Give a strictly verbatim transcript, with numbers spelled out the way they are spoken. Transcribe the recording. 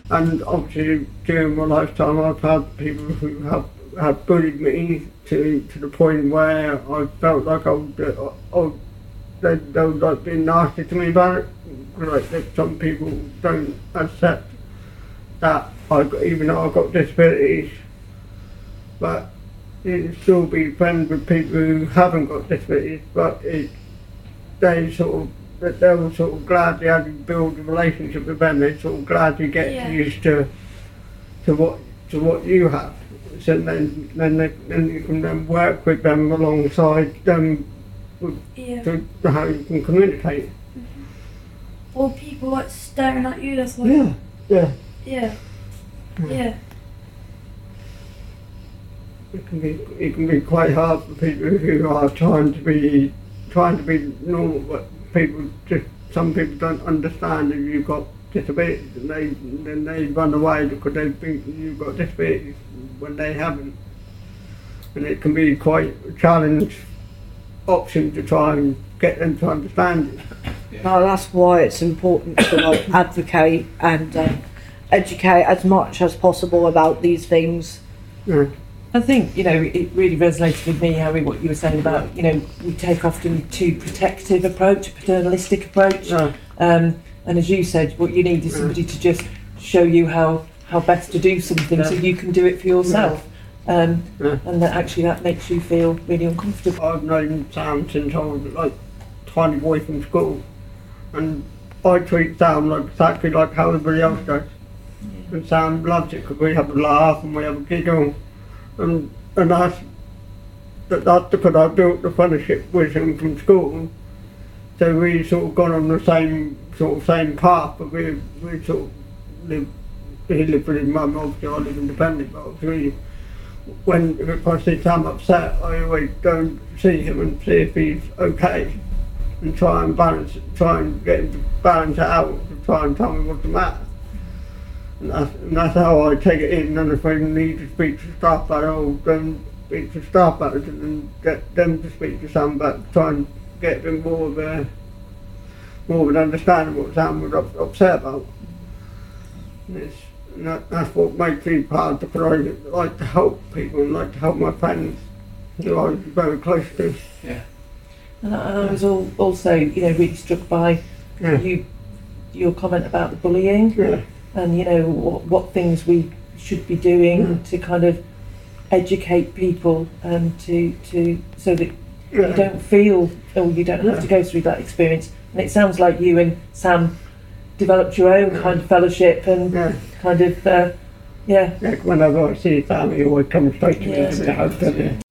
And obviously during my lifetime I've had people who have, have bullied me to to the point where I felt like I would, uh, I would they, they would like being nasty to me about it. Like that some people don't accept that I got, even though I've got disabilities, but you can still be friends with people who haven't got disabilities, but it, they sort of that they were sort of glad they had to build a relationship with them. They're sort of glad you get Yeah. used to to what to what you have. So then then they, then you can then work with them alongside them with, Yeah. to, to how you can communicate. Or people like staring at you, that's like, Yeah, yeah. yeah, yeah, It can be it can be quite hard for people who are trying to be trying to be normal, but people just some people don't understand if you've got disabilities, and they then they run away because they think you've got disabilities when they haven't, and it can be quite a challenge option to try and get them to understand it. No, that's why it's important to like advocate and um, educate as much as possible about these things. Yeah. I think, you know, it really resonated with me, Harry, what you were saying about, you know, we take often too protective approach, a paternalistic approach. Yeah. Um, and as you said, what you need is somebody to just show you how, how best to do something so you can do it for yourself. Um, Yeah. and that actually that makes you feel really uncomfortable. I've known Sam since I was like tiny boy from school, and I treat Sam like exactly like how everybody else does. And Sam loves it because we have a laugh and we have a giggle, and and that's that, that's because I built the friendship with him from school. So we sort of gone on the same sort of same path, but we we sort of live. He lived with his mum, obviously I live independent, but obviously when if I see Sam upset, I always go and see him and see if he's okay, and try and balance, try and get him to balance it out, to try and tell me what's the matter. And that's, and that's how I take it in. And if I need to speak to staff about it, I'll then speak to staff about it and get them to speak to Sam about it, try and get a bit more of a more of an understanding what Sam was up, upset about. And it's, and that, that's what makes me part of the project. I like to help people and like to help my friends who I'm very close to. Yeah. And I, and I was all, also, you know, really struck by Yeah. you, your comment about the bullying. Yeah. And you know what, what things we should be doing Mm. to kind of educate people and to to so that Yeah. you don't feel or you don't have Yeah. to go through that experience. And it sounds like you and Sam developed your own kind of fellowship and Yeah. kind of uh, yeah. Yeah, whenever I see Sam, he always comes straight to me Yeah. and says, "How's it?"